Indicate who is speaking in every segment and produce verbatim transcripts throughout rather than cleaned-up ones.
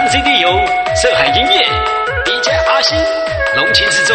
Speaker 1: C D 由色海音乐 D J 阿星龙琴制作。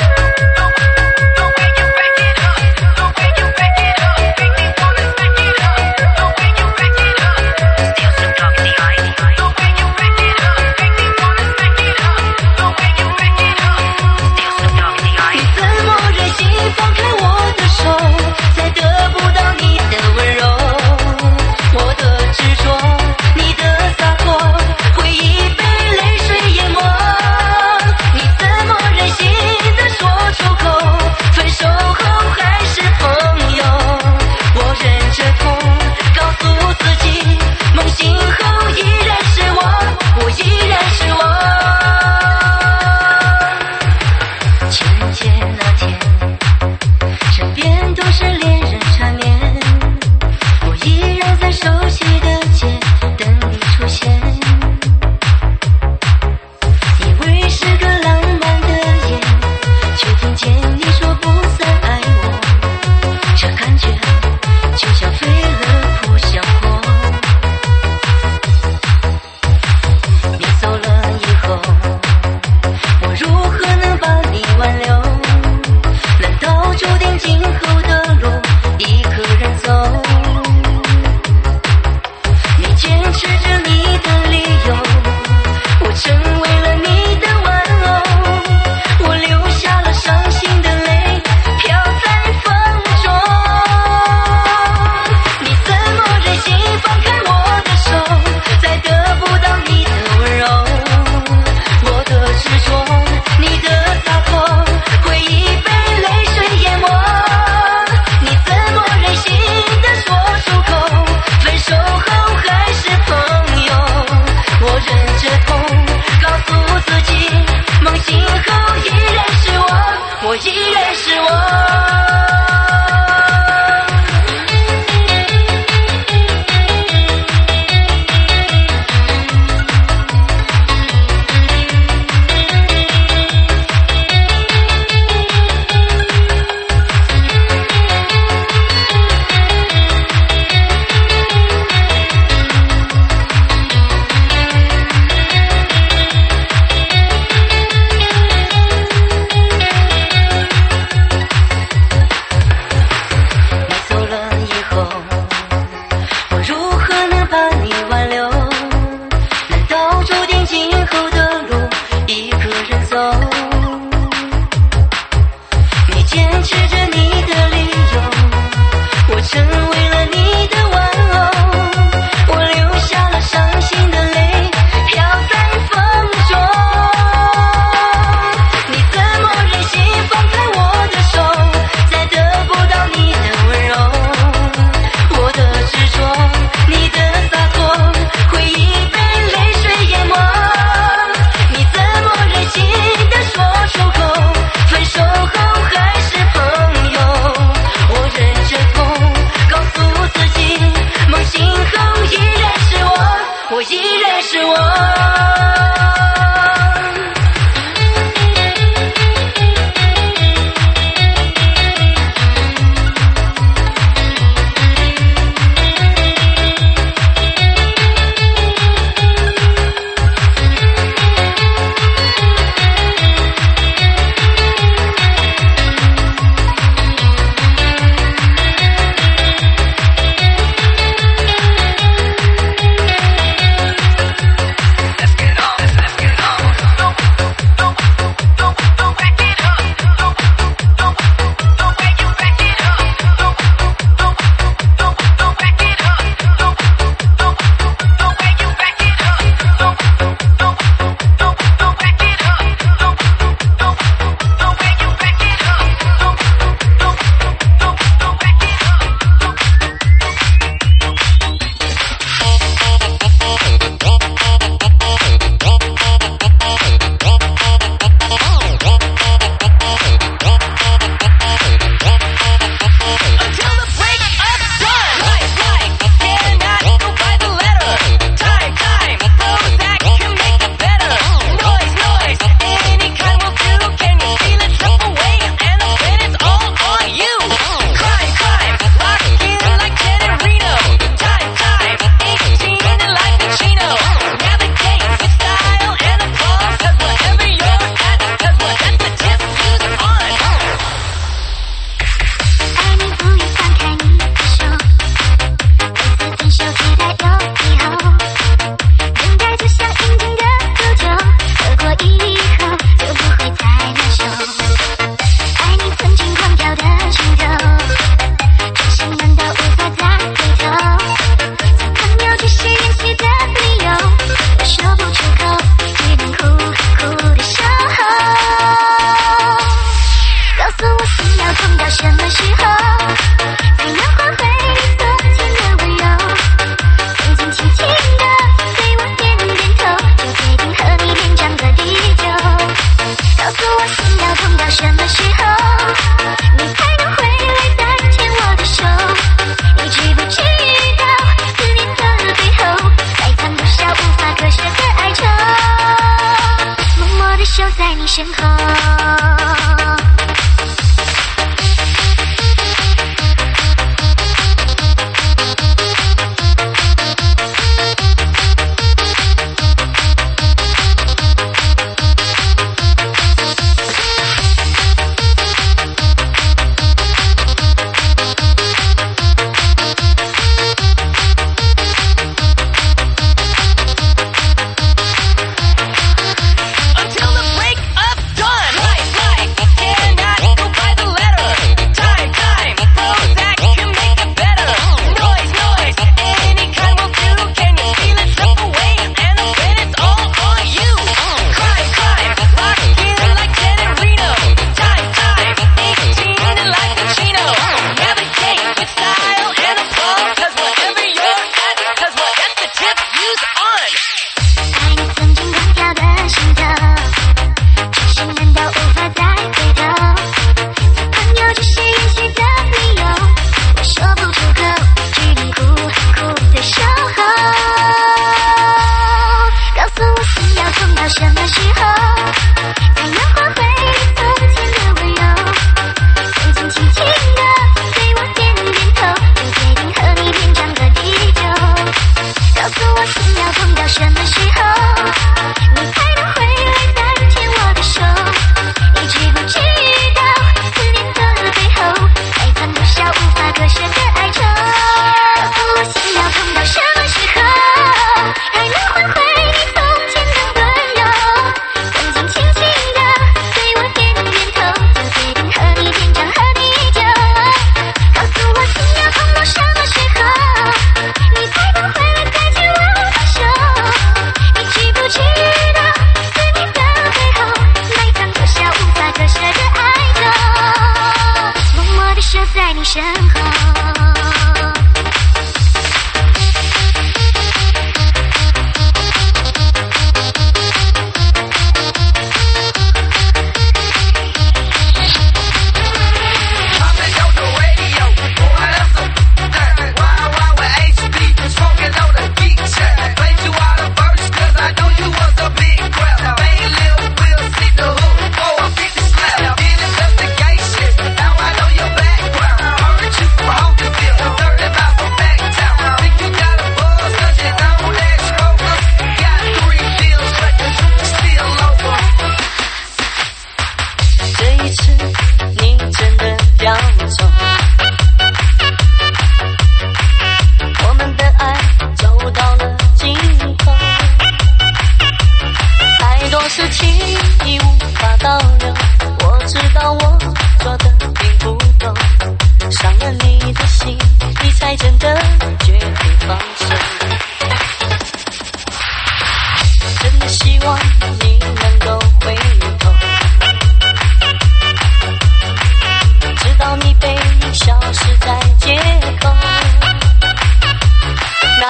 Speaker 2: Make me wanna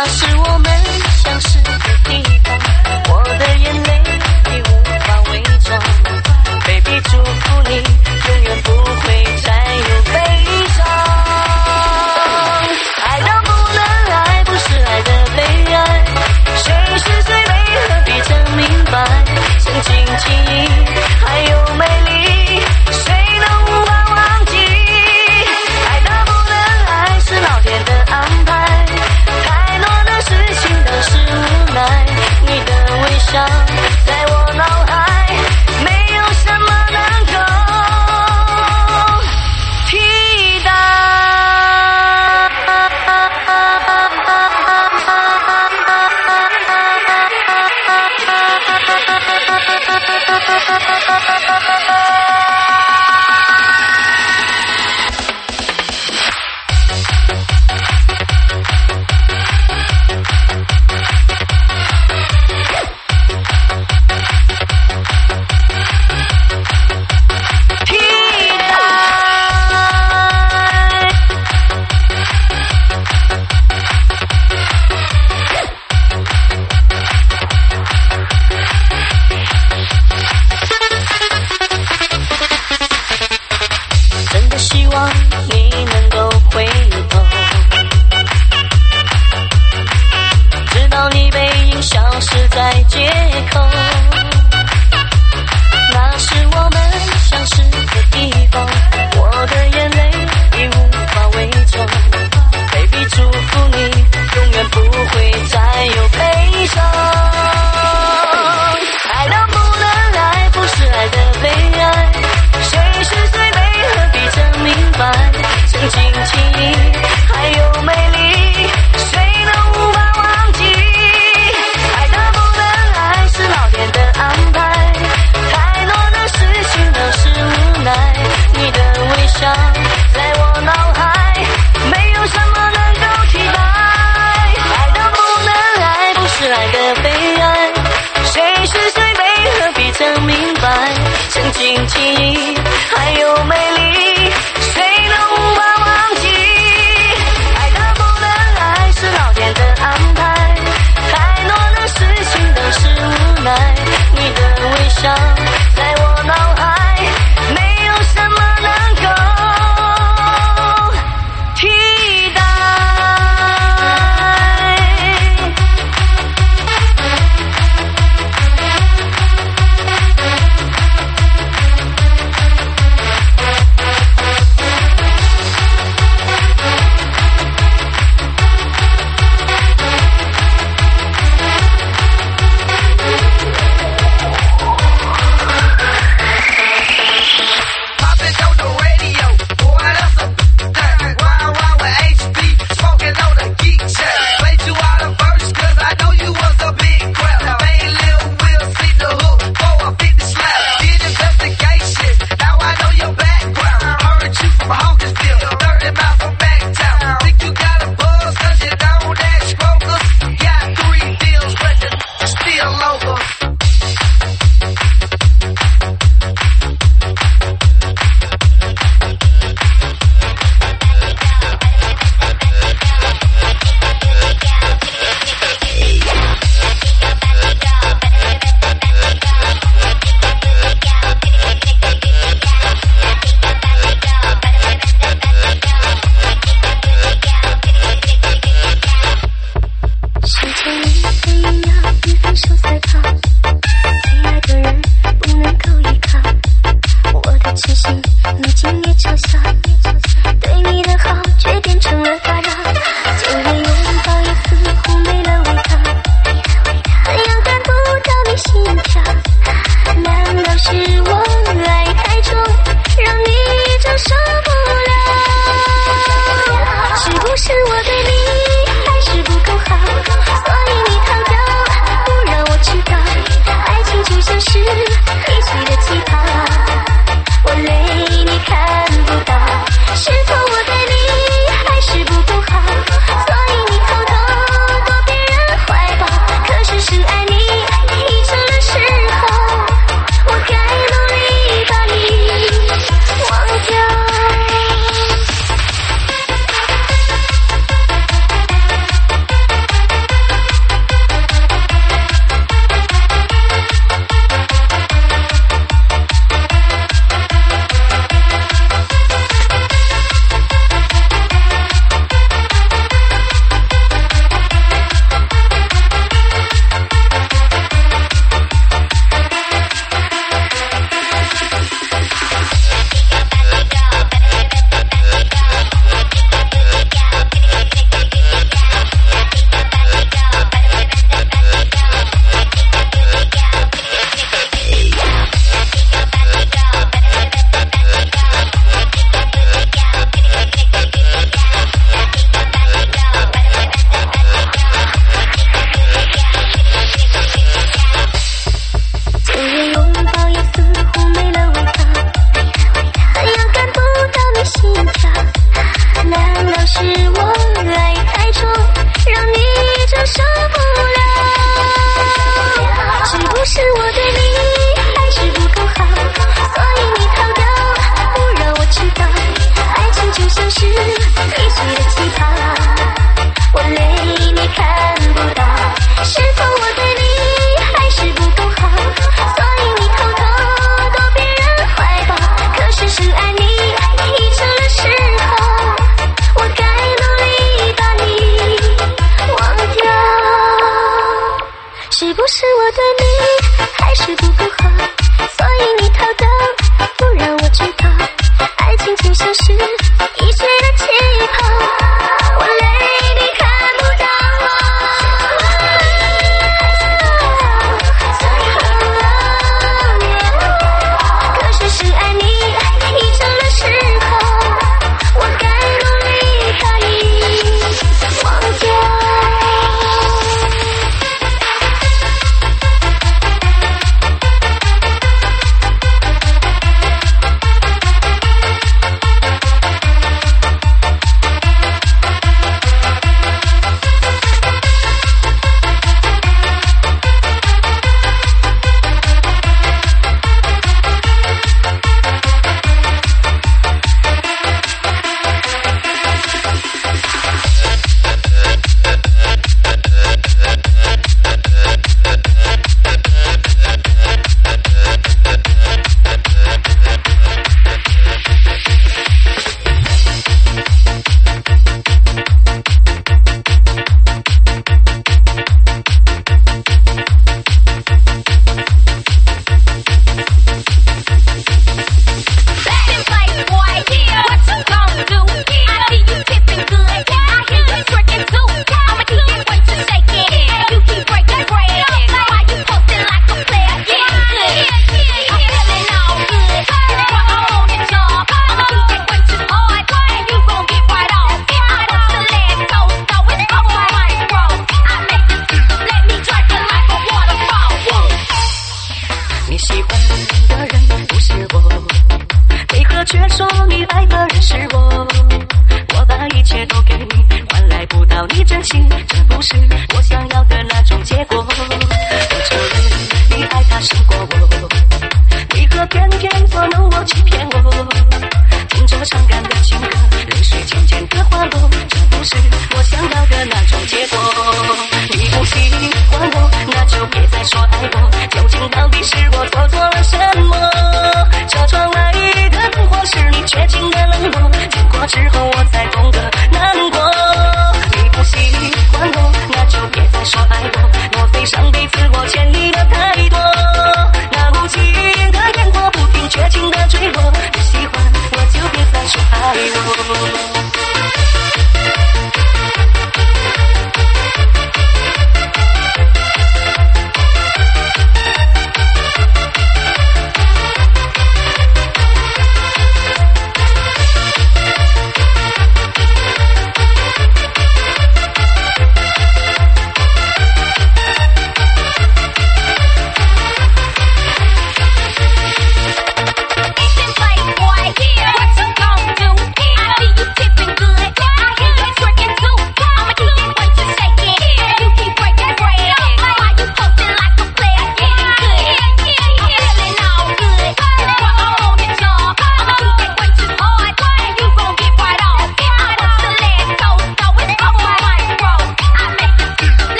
Speaker 2: 那是我们相识的地方，我的眼泪已无法伪装。Baby， 祝福你永远不会再有悲伤。爱到不能爱，不是爱的悲哀。谁是最美，何必曾明白？曾经记忆还有美丽，谁能无法忘记？爱到不能爱，是老天的安排。太多的事情都是无奈，你的微笑在我脑海，没有什么能够替代。希望你能够回头，直到你背影消失在街口。那是我们相识的地方，我的眼泪已无法伪装。Baby， 祝福你永远不会再有悲伤。爱到不能爱，不是爱的悲哀。谁是最美，何必曾明白？曾经记忆还有美丽，谁能无法忘记？爱的不能爱，是老天的安排。太多的事情都是无奈，你的微笑在我脑海，没有什么能够替代。爱的不能爱，不是爱的悲哀。谁是最美，何必曾明白？曾经记忆还有美丽，谁能无法忘记？爱的不能爱，是老天的安排。太多的事情都是无奈，你的微笑在我脑海，没有什么能够替代。 对你还是不够好，所以你逃走，不让我知道，爱情就像是易碎的气泡，我累你看不到。可是是爱你已成了嗜好，我该努力把你忘掉。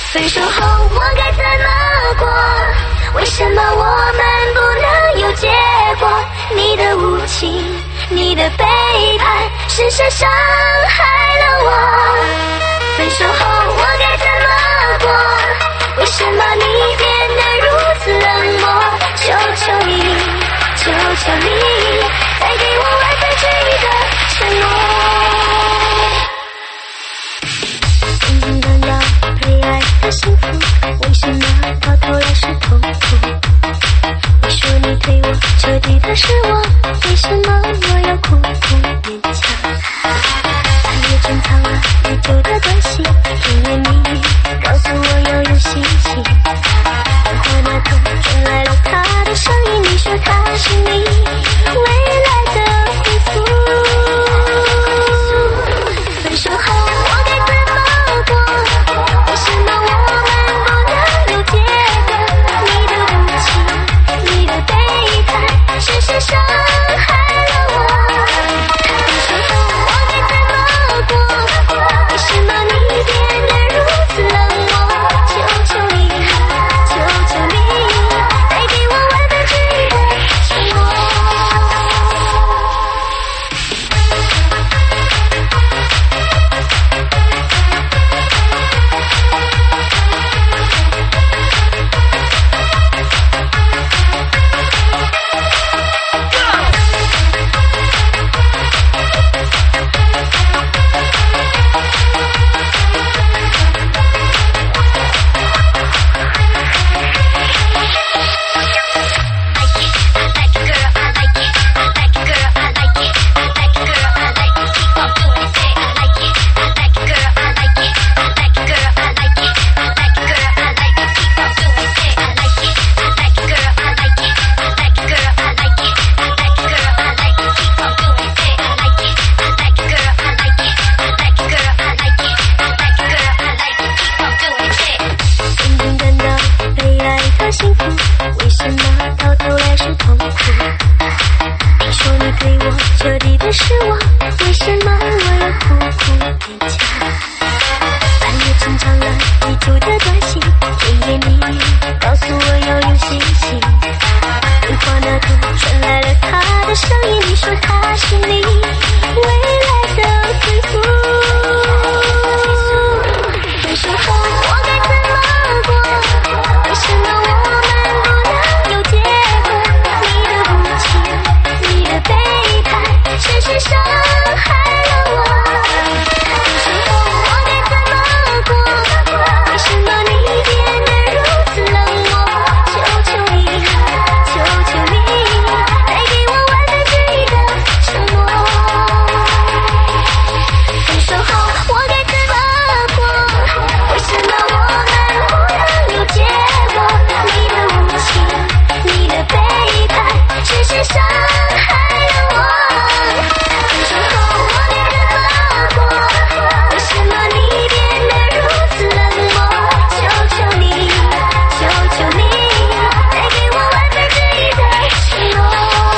Speaker 2: 分手后我该怎么过？为什么我们不能有结果？你的无情，你的背叛，深深伤害了我。分手后我该怎么过？为什么你变得如此冷漠？求求你，求求你，再给我万分之一的承诺。平平淡淡被爱的幸福，为什么到头来是痛苦？你说你对我彻底的失望，为什么我要苦苦勉强？半夜珍藏了已久的短信，甜言蜜语告诉我要有信心。电话那头传来了他的声音，你说他是你未来的归宿。分手后我该怎么过？为什么我们不能有结果？你的无情，你的背叛，深深伤害了我。分手后我该怎么过？为什么你变得如此冷漠？求求你，求求你，再给我万分之一的承诺。幸福，为什么到头来是痛苦？你说你对我彻底的失望，为什么我要苦苦勉强？半夜珍藏了已久的短信，甜言蜜语告诉我要有信心。电话那头传来了他的声音，你说他是你未来的归宿。分手后我该怎么过？为什么我们不能有结果？你的无情，你的背叛，深深伤害了我。分手后我该怎么过？为什么你变得如此冷漠？求求你，求求你，再给我万分之一的承诺。分手后我该怎么过？为什么我们不能有结果？你的无情，你的背叛，深深伤害了我。分手后我该怎么过？为什么你变得如此冷漠？求求你，求求你，再给我万分之一的承诺。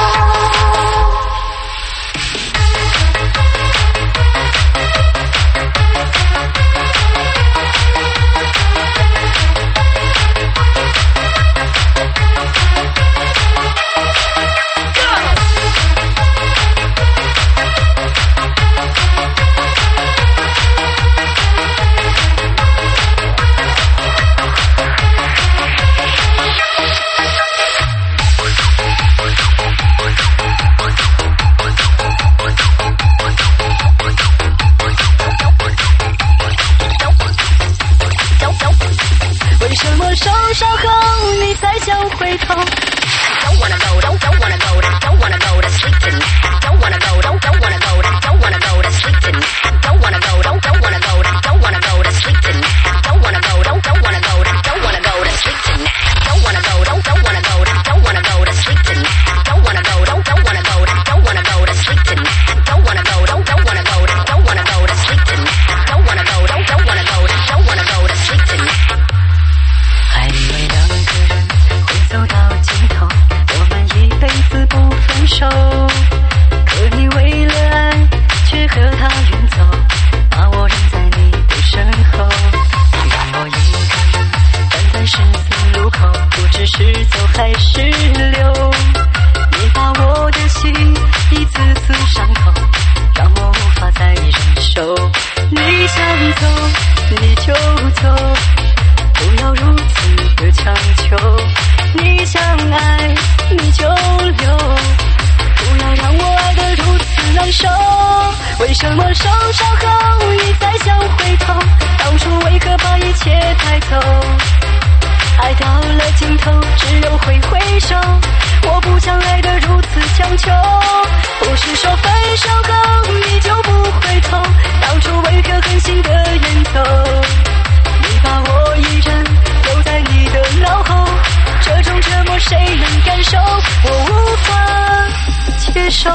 Speaker 3: 为什么受伤后你才想回头？
Speaker 4: Don't wanna go, don't don't wanna go, don't wanna go to sleep tonight. Don't wanna go, don't don't wanna go, don't wanna go to sleep tonight. Don't wanna go, don't don't wanna go, don't wanna go to sleep tonight. Don't wanna go, don't don't wanna go, don't wanna go to sleep tonight. Don't wanna go, don't don't wanna go, don't wanna go to sleep tonight. Don't wanna go, don't don't wanna go, don't wanna go to sleep tonight. Don't wanna go, don't don't wanna go, don't wanna go to sleep tonight. Don't wanna go, don't don't wanna go, don't wanna go to sleep tonight.
Speaker 3: 还以为两个人会走到尽头，我们一辈子不分手。可你为了
Speaker 2: 是走还是留？你把我的心一次次伤透，让我无法再忍受。你想走你就走，不要如此的强求。你想爱你就留，不要让我爱得如此难受。为什么受伤后你再想回头？当初为何把一切带走？爱到了尽头只有挥挥手，我不想爱得如此强求。不是说分手后你就不回头，当初为何狠心的远走？你把我一人留在你的脑后，这种折磨谁能感受？我无法接受。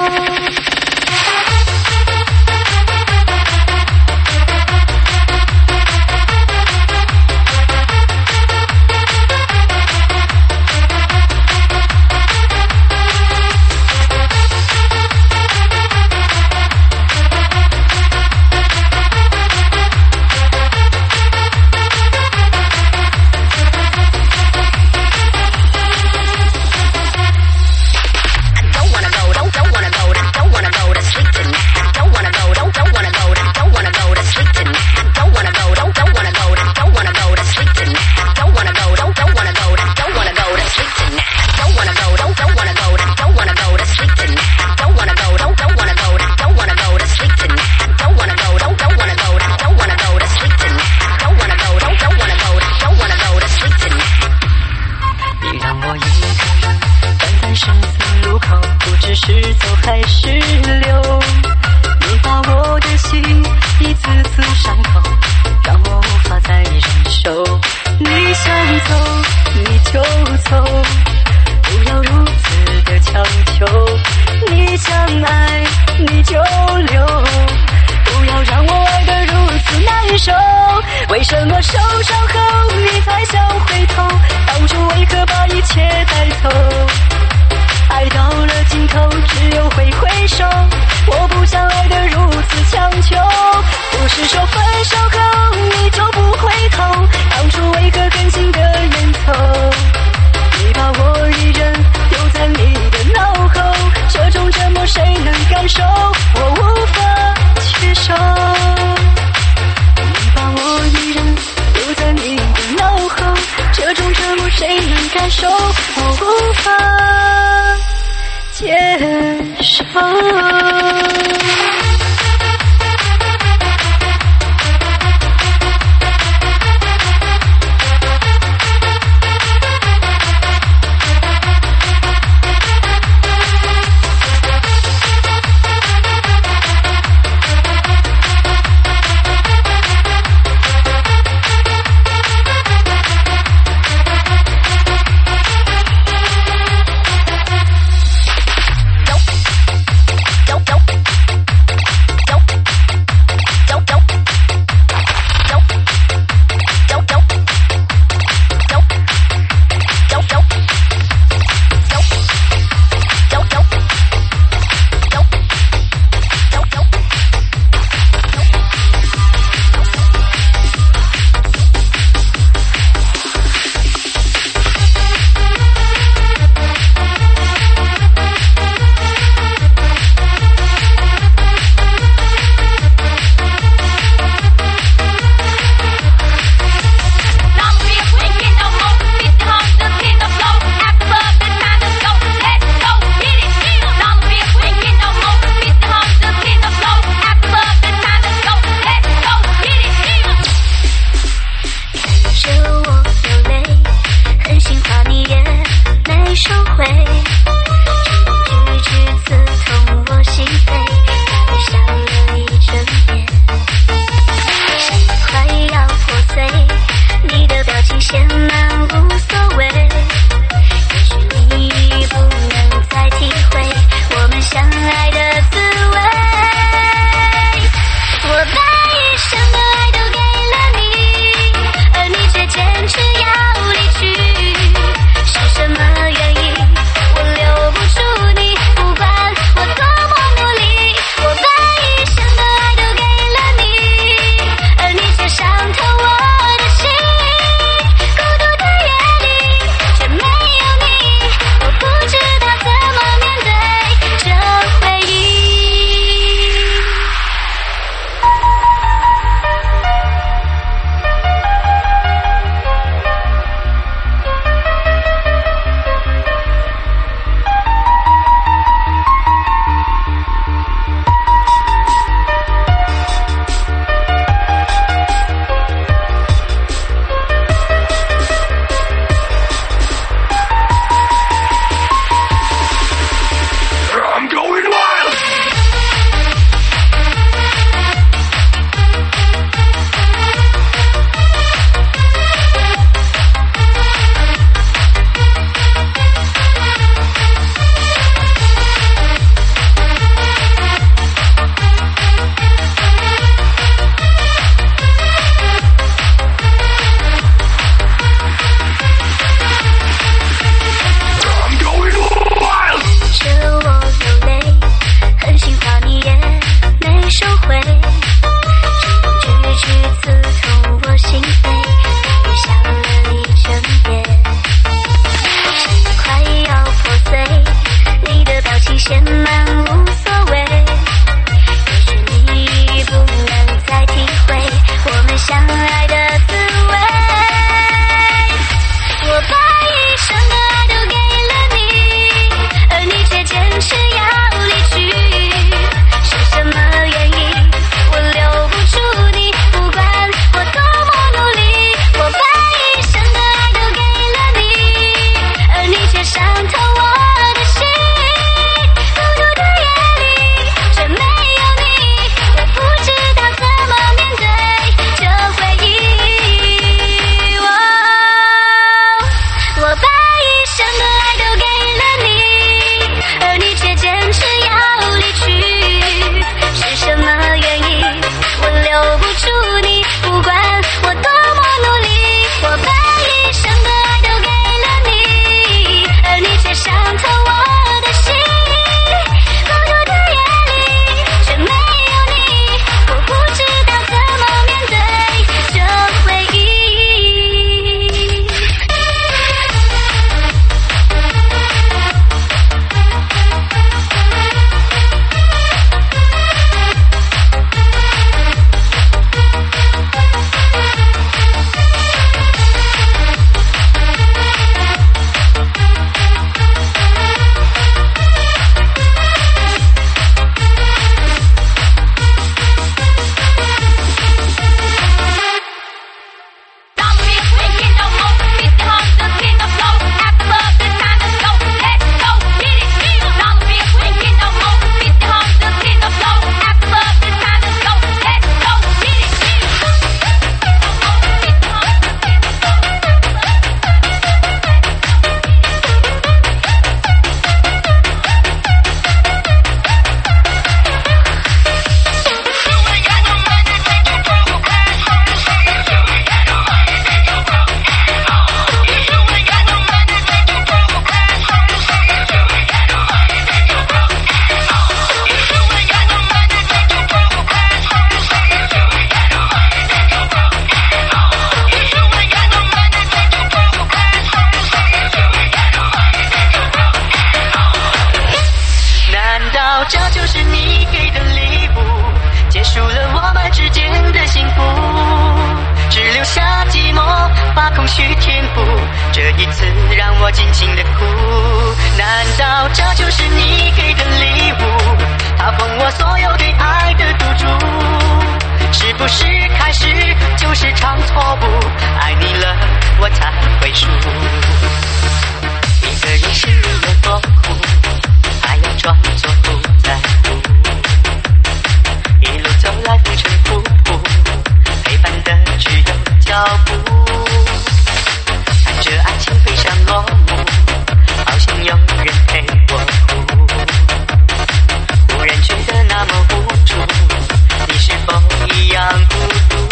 Speaker 2: 为什么受伤后你才想回头？当初为何把一切带走？爱到了尽头只有挥挥手，我不想爱得如此强求。不是说分手后你就不回头，当初为何狠心的远走？你把我一人留在你的脑后，这种折磨谁能感受？我无法接受。我一人留在你的脑后，这种折磨谁能感受？我无法接受。
Speaker 5: 坚持要离去，是什么原因？我留
Speaker 2: 这就是你给的礼物，结束了我们之间的幸福，只留下寂寞，把空虚填补。这一次让我尽情的哭，难道这就是你给的礼物？它封我所有对爱的赌注，是不是开始就是场错误？爱你了，我才会输。一个人心里有多苦，还要装作不在乎。一路走来风尘仆仆，陪伴的只有脚步。看着爱情飞上落幕，好像有人陪我哭。忽然觉得那么无助，你是否一样孤独？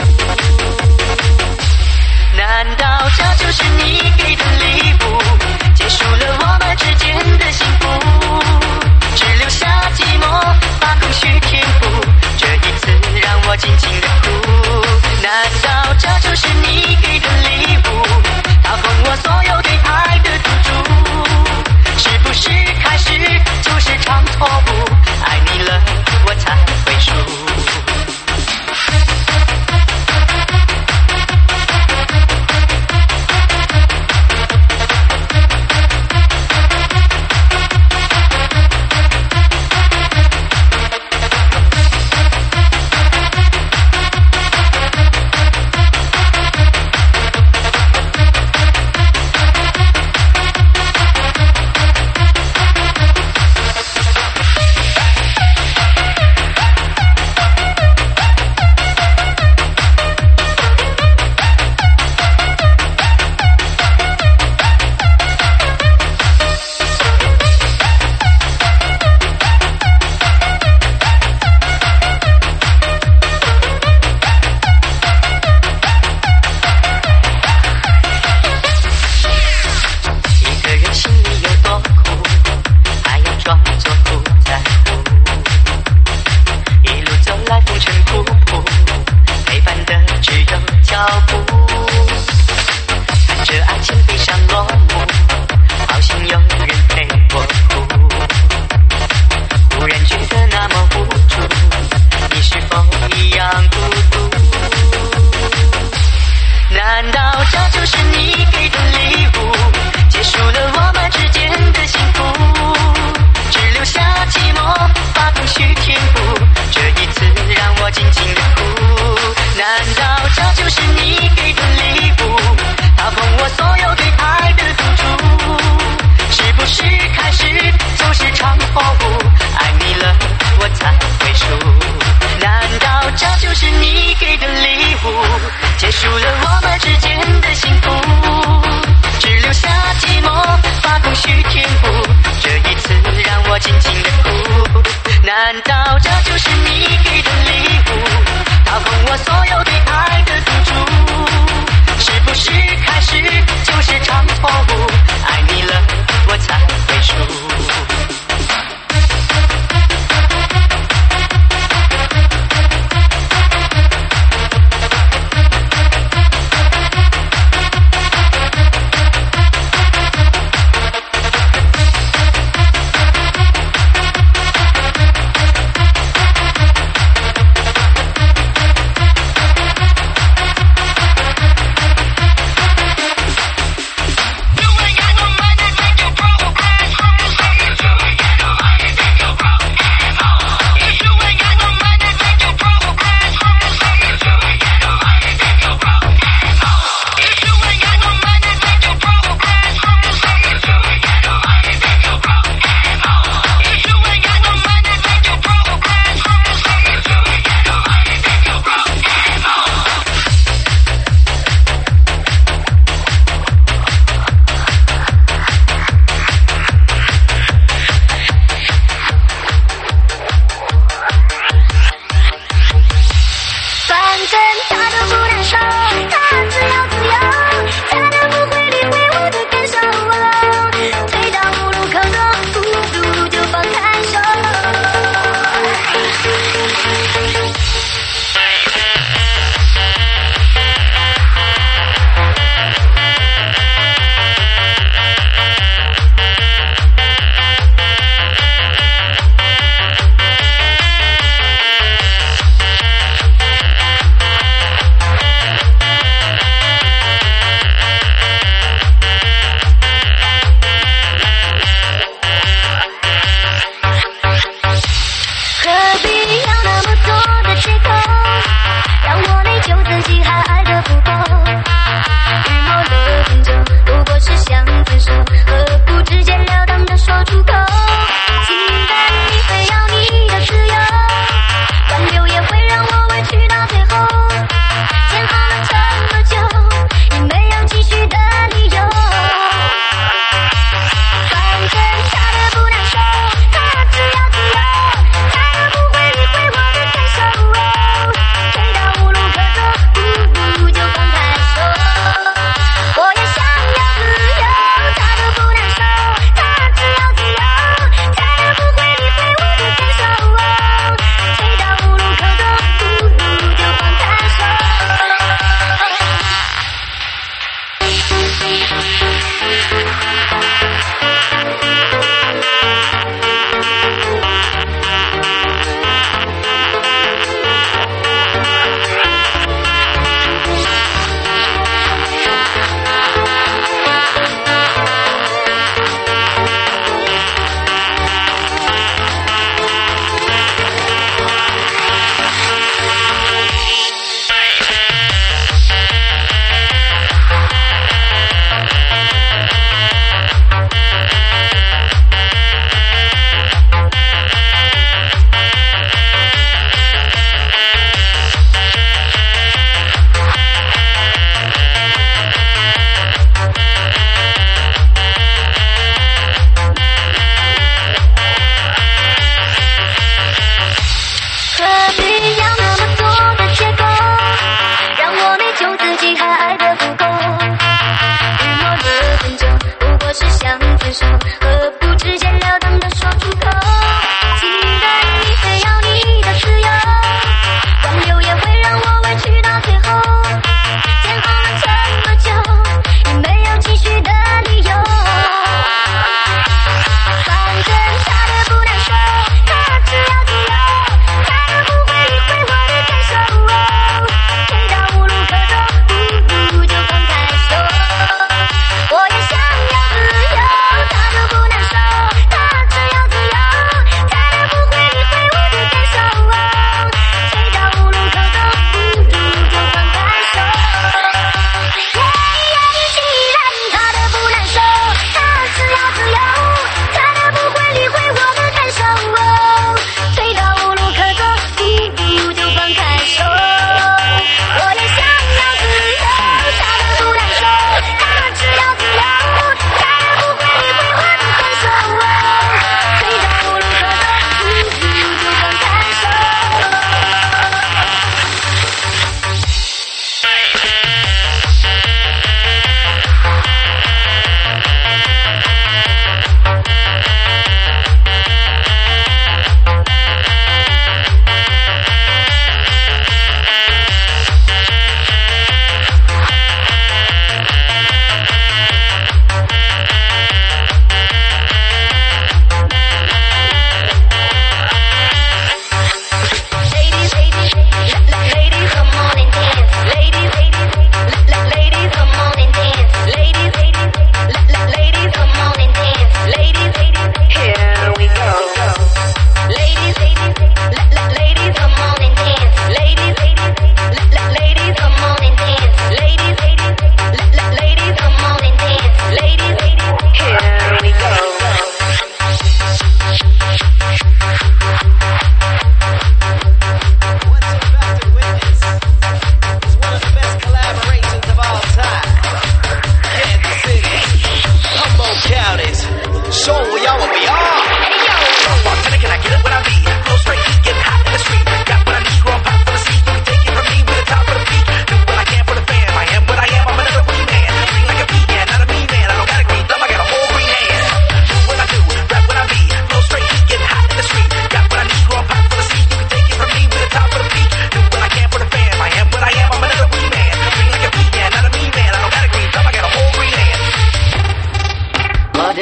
Speaker 2: 难道这就是你给的礼物？结束了我们之间的幸福，只留下寂寞，把空虚填补。这一次让我尽情的哭，难道这就是你给的礼物？它封我所有对爱的赌注，是不是开始就是场错误？爱你了，我才会输。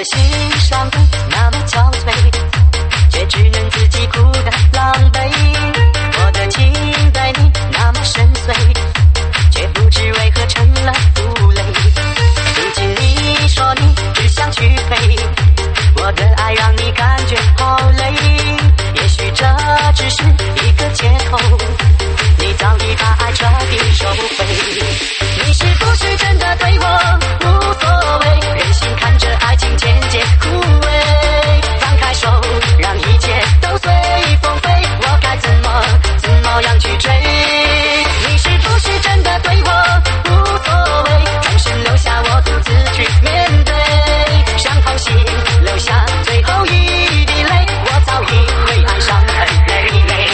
Speaker 2: 的心上的那么憔悴，却只能自己哭得狼狈。我的情对你那么深邃，却不知为何成了负累。如今你说你只想去飞，我的爱让你感觉好累。也许这只是一个借口，你早已把爱彻底收回。你是不是真的对我无所谓？任性看着爱情渐渐枯萎，放开手让一切都随风飞，我该怎么怎么样去追？你是不是真的对我无所谓？转身留下我独自去面对，伤透心留下最后一滴泪，我早已为爱伤痕累累。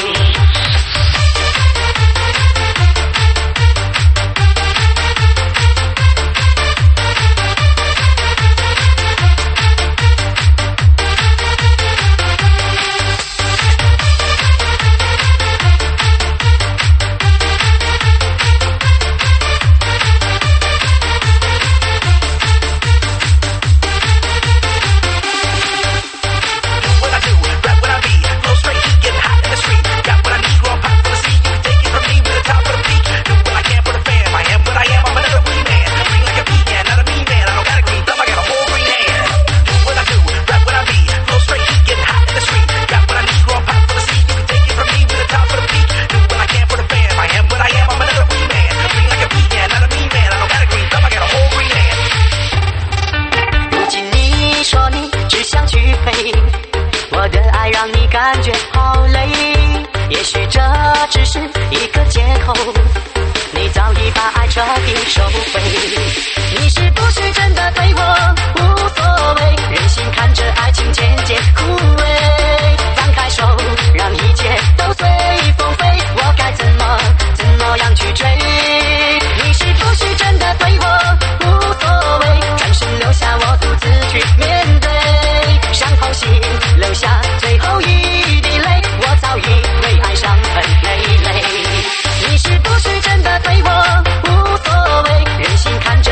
Speaker 2: 我的爱让你感觉好累，也许这只是一个借口，你早已把爱彻底收回。你是不是真的对我无所谓？任性看着爱情渐渐枯萎，放开手让一切都随风飞，我该怎么怎么样去追？你是不是真的对我无所谓？转身留下我独自去面对，伤透心留下最后一滴泪，我早已为爱伤痕累累。你是不是真的对我无所谓？任性看着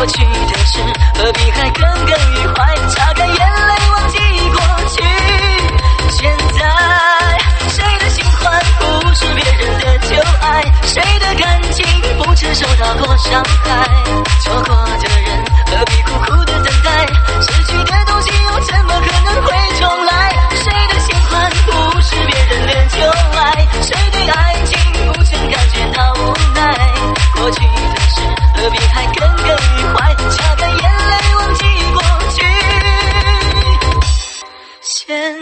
Speaker 2: 过去的事何必还耿耿于怀，擦干眼泪忘记过去。现在谁的新欢不是别人的旧爱，谁的感情不曾受到过伤害，错过的人何必苦苦的等待，失去的东西又怎么可能会重来，谁的新欢不是别人的旧爱，谁对爱情不曾感觉到无奈，过去的事何必还耿耿于怀，擦干眼泪忘记过去。现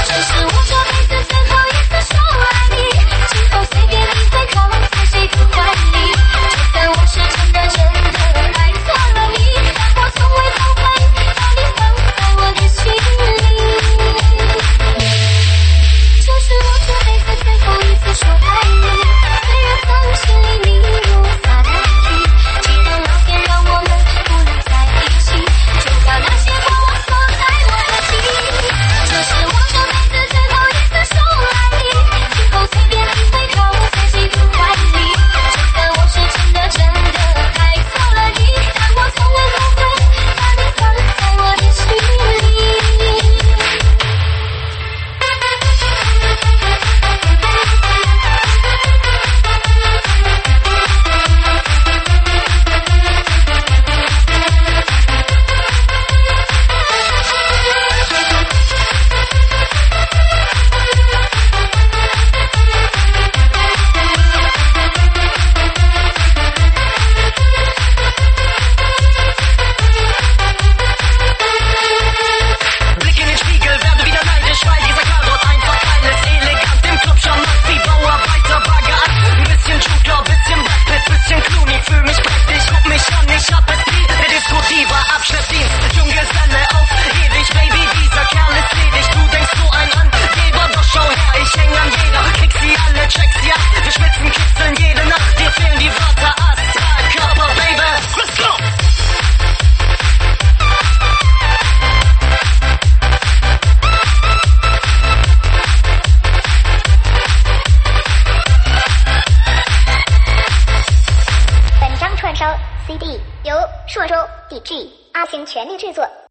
Speaker 5: 随便你会靠，随谁不管。 烧 C D 由硕州 D G 阿星全力制作。